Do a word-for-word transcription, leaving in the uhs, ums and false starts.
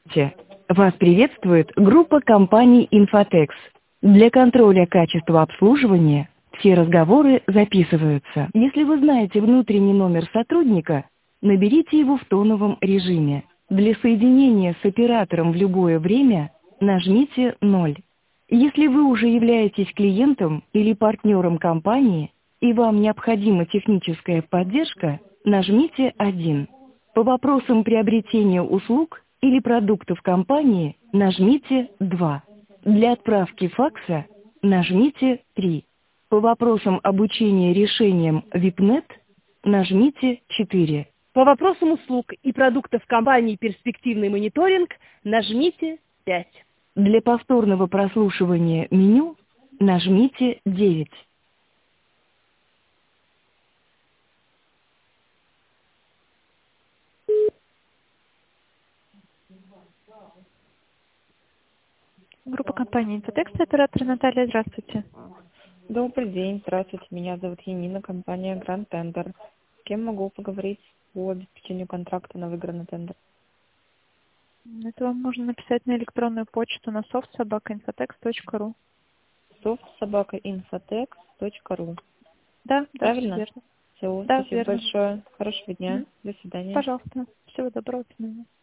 Здравствуйте. Вас приветствует группа компаний «Инфотекс». Для контроля качества обслуживания все разговоры записываются. Если вы знаете внутренний номер сотрудника, наберите его в тоновом режиме. Для соединения с оператором в любое время нажмите ноль. Если вы уже являетесь клиентом или партнером компании и вам необходима техническая поддержка, нажмите один. По вопросам приобретения услуг или продуктов компании нажмите два. Для отправки факса нажмите три. По вопросам обучения решениям випнет нажмите четыре. По вопросам услуг и продуктов компании «Перспективный мониторинг» нажмите пять. Для повторного прослушивания меню нажмите девять. Группа компании «Инфотекс», оператор Наталья, здравствуйте. Добрый день, здравствуйте. Меня зовут Янина, компания Grand Tender. С кем могу поговорить по обеспечению контракта на выигранный тендер? Это вам можно написать на электронную почту на софт собака инфотекс точка ру. софт собака инфотекс точка ру. Да, правильно? Да, верно. Все, Да, спасибо верно. большое. Хорошего дня. М. До свидания. Пожалуйста. Всего доброго.